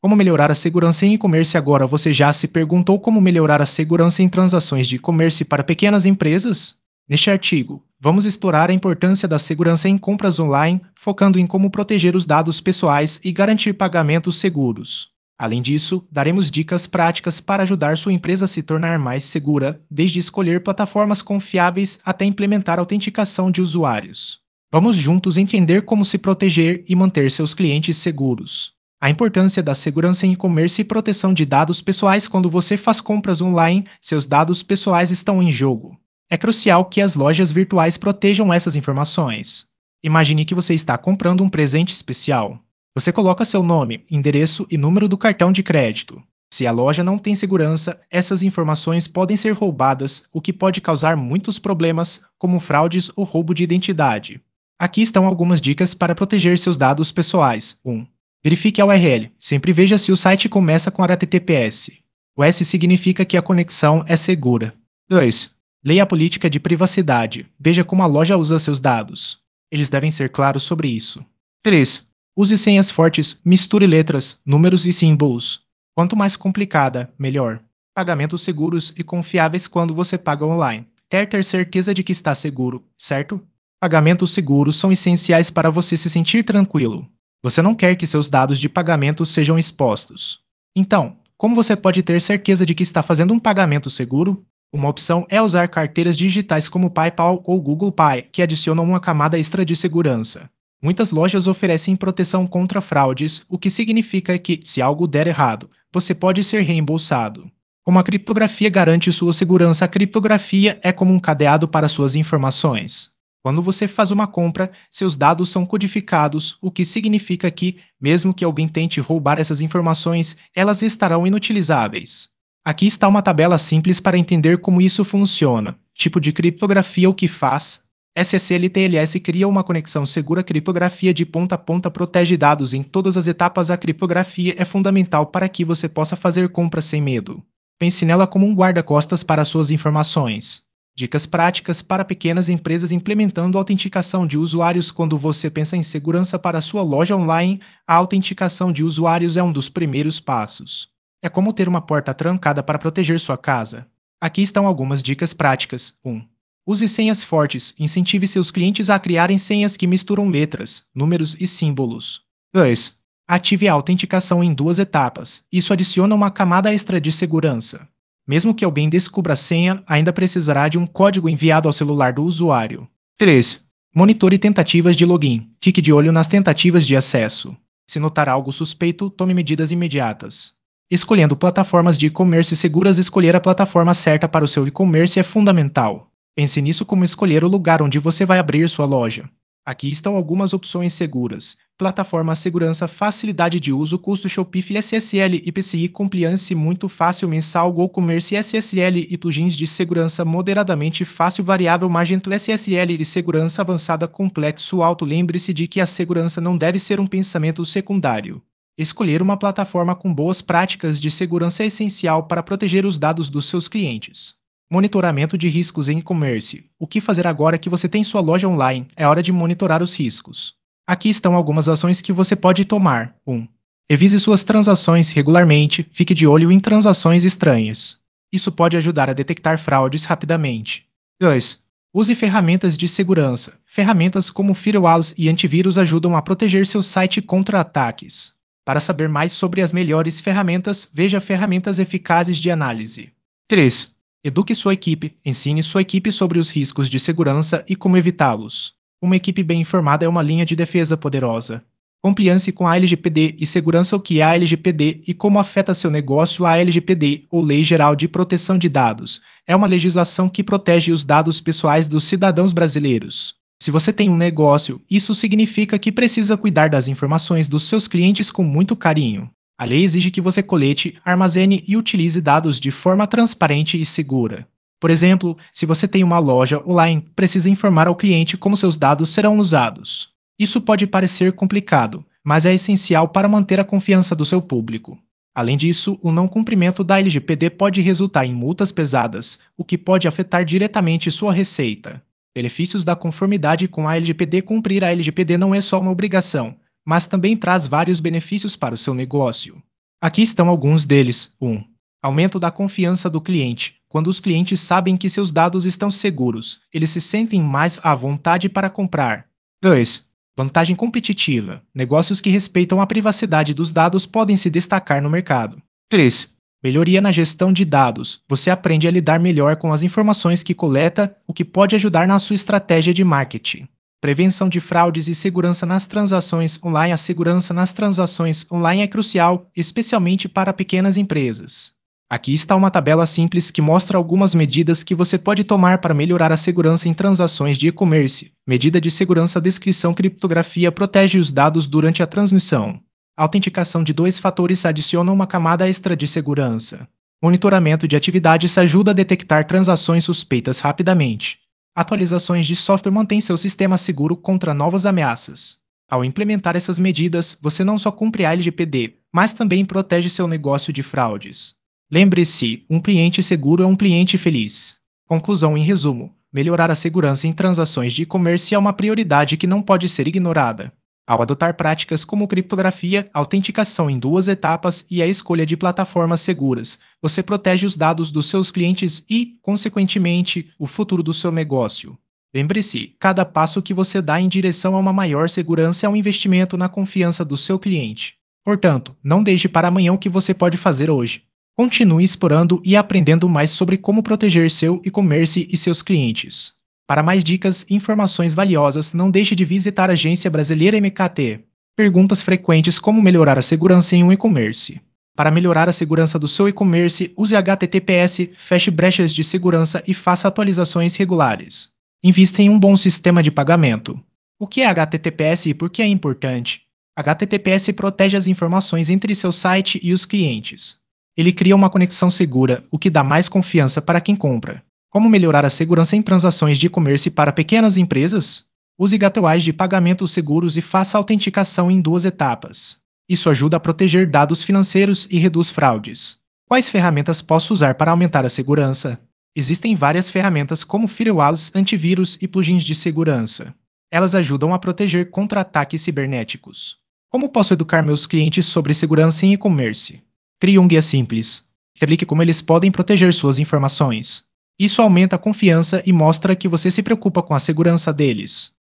Como melhorar a segurança em e-commerce agora? Você já se perguntou como melhorar a segurança em transações de e-commerce para pequenas empresas? Neste artigo, vamos explorar a importância da segurança em compras online, focando em como proteger os dados pessoais e garantir pagamentos seguros. Além disso, daremos dicas práticas para ajudar sua empresa a se tornar mais segura, desde escolher plataformas confiáveis até implementar autenticação de usuários. Vamos juntos entender como se proteger e manter seus clientes seguros. A importância da segurança em e-commerce e proteção de dados pessoais. Quando você faz compras online, seus dados pessoais estão em jogo. É crucial que as lojas virtuais protejam essas informações. Imagine que você está comprando um presente especial. Você coloca seu nome, endereço e número do cartão de crédito. Se a loja não tem segurança, essas informações podem ser roubadas, o que pode causar muitos problemas, como fraudes ou roubo de identidade. Aqui estão algumas dicas para proteger seus dados pessoais. 1. Verifique a URL. Sempre veja se o site começa com HTTPS. O S significa que a conexão é segura. 2. Leia a política de privacidade. Veja como a loja usa seus dados. Eles devem ser claros sobre isso. 3. Use senhas fortes. Misture letras, números e símbolos. Quanto mais complicada, melhor. Pagamentos seguros e confiáveis quando você paga online. Ter certeza de que está seguro, certo? Pagamentos seguros são essenciais para você se sentir tranquilo. Você não quer que seus dados de pagamento sejam expostos. Então, como você pode ter certeza de que está fazendo um pagamento seguro? Uma opção é usar carteiras digitais como o PayPal ou Google Pay, que adicionam uma camada extra de segurança. Muitas lojas oferecem proteção contra fraudes, o que significa que, se algo der errado, você pode ser reembolsado. Como a criptografia garante sua segurança? A criptografia é como um cadeado para suas informações. Quando você faz uma compra, seus dados são codificados, o que significa que, mesmo que alguém tente roubar essas informações, elas estarão inutilizáveis. Aqui está uma tabela simples para entender como isso funciona. Tipo de criptografia. O que faz? SSL/TLS cria uma conexão segura. Criptografia de ponta a ponta protege dados em todas as etapas. A criptografia é fundamental para que você possa fazer compras sem medo. Pense nela como um guarda-costas para suas informações. Dicas práticas para pequenas empresas implementando autenticação de usuários. Quando você pensa em segurança para sua loja online, a autenticação de usuários é um dos primeiros passos. É como ter uma porta trancada para proteger sua casa. Aqui estão algumas dicas práticas. 1. Use senhas fortes. Incentive seus clientes a criarem senhas que misturam letras, números e símbolos. 2. Ative a autenticação em 2 etapas. Isso adiciona uma camada extra de segurança. Mesmo que alguém descubra a senha, ainda precisará de um código enviado ao celular do usuário. 3. Monitore tentativas de login. Fique de olho nas tentativas de acesso. Se notar algo suspeito, tome medidas imediatas. Escolhendo plataformas de e-commerce seguras. Escolher a plataforma certa para o seu e-commerce é fundamental. Pense nisso como escolher o lugar onde você vai abrir sua loja. Aqui estão algumas opções seguras. Plataforma segurança, facilidade de uso, custo Shopify, SSL e PCI compliance muito fácil mensal, WooCommerce SSL e plugins de segurança moderadamente fácil, variável Magento SSL de segurança avançada, complexo alto. Lembre-se de que a segurança não deve ser um pensamento secundário. Escolher uma plataforma com boas práticas de segurança é essencial para proteger os dados dos seus clientes. Monitoramento de riscos em e-commerce. O que fazer agora que você tem sua loja online? É hora de monitorar os riscos. Aqui estão algumas ações que você pode tomar. 1. Revise suas transações regularmente. Fique de olho em transações estranhas. Isso pode ajudar a detectar fraudes rapidamente. 2. Use ferramentas de segurança. Ferramentas como firewalls e antivírus ajudam a proteger seu site contra ataques. Para saber mais sobre as melhores ferramentas, veja ferramentas eficazes de análise. 3. Eduque sua equipe. Ensine sua equipe sobre os riscos de segurança e como evitá-los. Uma equipe bem informada é uma linha de defesa poderosa. Compliance com a LGPD e segurança. O que é a LGPD e como afeta seu negócio? A LGPD, ou Lei Geral de Proteção de Dados, é uma legislação que protege os dados pessoais dos cidadãos brasileiros. Se você tem um negócio, isso significa que precisa cuidar das informações dos seus clientes com muito carinho. A lei exige que você colete, armazene e utilize dados de forma transparente e segura. Por exemplo, se você tem uma loja online, precisa informar ao cliente como seus dados serão usados. Isso pode parecer complicado, mas é essencial para manter a confiança do seu público. Além disso, o não cumprimento da LGPD pode resultar em multas pesadas, o que pode afetar diretamente sua receita. Benefícios da conformidade com a LGPD. Cumprir a LGPD não é só uma obrigação, mas também traz vários benefícios para o seu negócio. Aqui estão alguns deles. 1. Aumento da confiança do cliente. Quando os clientes sabem que seus dados estão seguros, eles se sentem mais à vontade para comprar. 2. Vantagem competitiva. Negócios que respeitam a privacidade dos dados podem se destacar no mercado. 3. Melhoria na gestão de dados. Você aprende a lidar melhor com as informações que coleta, o que pode ajudar na sua estratégia de marketing. Prevenção de fraudes e segurança nas transações online. A segurança nas transações online é crucial, especialmente para pequenas empresas. Aqui está uma tabela simples que mostra algumas medidas que você pode tomar para melhorar a segurança em transações de e-commerce. Medida de segurança: descrição, criptografia protege os dados durante a transmissão. Autenticação de dois fatores adiciona uma camada extra de segurança. Monitoramento de atividades ajuda a detectar transações suspeitas rapidamente. Atualizações de software mantém seu sistema seguro contra novas ameaças. Ao implementar essas medidas, você não só cumpre a LGPD, mas também protege seu negócio de fraudes. Lembre-se, um cliente seguro é um cliente feliz. Conclusão: em resumo, melhorar a segurança em transações de e-commerce é uma prioridade que não pode ser ignorada. Ao adotar práticas como criptografia, autenticação em duas etapas e a escolha de plataformas seguras, você protege os dados dos seus clientes e, consequentemente, o futuro do seu negócio. Lembre-se, cada passo que você dá em direção a uma maior segurança é um investimento na confiança do seu cliente. Portanto, não deixe para amanhã o que você pode fazer hoje. Continue explorando e aprendendo mais sobre como proteger seu e-commerce e seus clientes. Para mais dicas e informações valiosas, não deixe de visitar a Agência Brasileira MKT. Perguntas frequentes: como melhorar a segurança em um e-commerce? Para melhorar a segurança do seu e-commerce, use HTTPS, feche brechas de segurança e faça atualizações regulares. Invista em um bom sistema de pagamento. O que é HTTPS e por que é importante? HTTPS protege as informações entre seu site e os clientes. Ele cria uma conexão segura, o que dá mais confiança para quem compra. Como melhorar a segurança em transações de e-commerce para pequenas empresas? Use gateways de pagamento seguros e faça autenticação em duas etapas. Isso ajuda a proteger dados financeiros e reduz fraudes. Quais ferramentas posso usar para aumentar a segurança? Existem várias ferramentas como firewalls, antivírus e plugins de segurança. Elas ajudam a proteger contra ataques cibernéticos. Como posso educar meus clientes sobre segurança em e-commerce? Crie um guia simples. Explique como eles podem proteger suas informações. Isso aumenta a confiança e mostra que você se preocupa com a segurança deles.